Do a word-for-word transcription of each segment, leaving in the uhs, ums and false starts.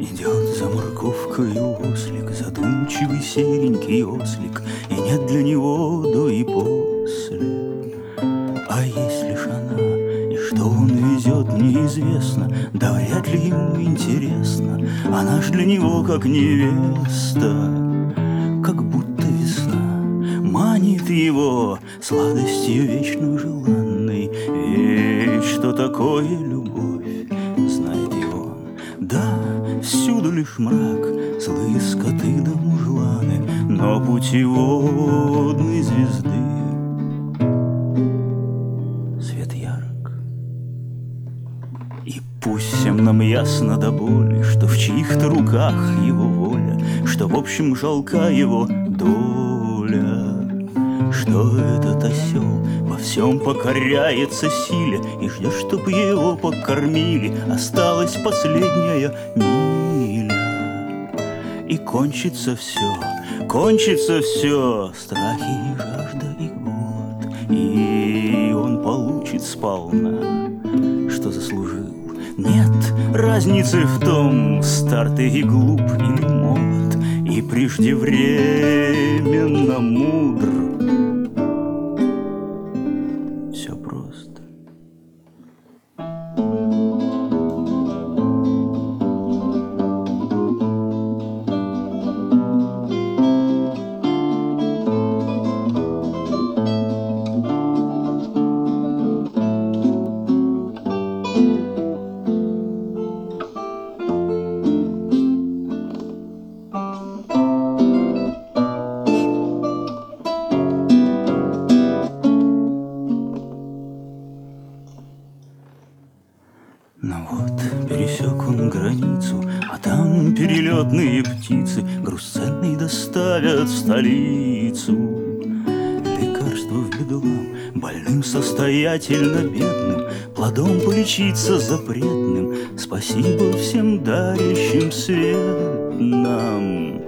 Идет за морковкой ослик, задумчивый серенький ослик, и нет для него до и после. А если ж она, и что он везет, неизвестно, да вряд ли ему интересно. Она ж для него как невеста, как будто весна манит его сладостью вечно желанной. Ведь что такое любовь, знает и он. Да, всюду лишь мрак, злые скоты да мужланы, но путеводной звезды свет ярок. И пусть всем нам ясно до боли, что в чьих-то руках его воля, что в общем жалка его доля, что этот осел во всем покоряется силе и ждет, чтоб его покормили. Осталась последняя миля, и кончится все, кончится все, страхи и жажда и голод, и он получит сполна, что заслужил. Нет разницы в том, стар ты и глуп или молод, и преждевременно мудр. Все просто. Но вот пересек он границу, а там перелетные птицы груз ценный доставят в столицу. Лекарство в бедлам, больным состоятельно бедным, плодом полечиться запретным. Спасибо всем дарящим свет нам,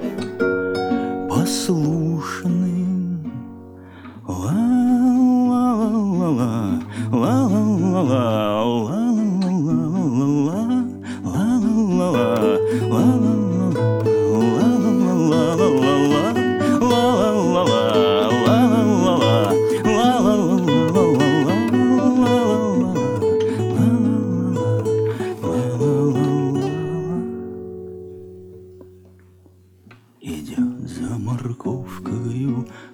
послушным. Ла-ла-ла-ла, ла-ла-ла-ла. Идет за морковкою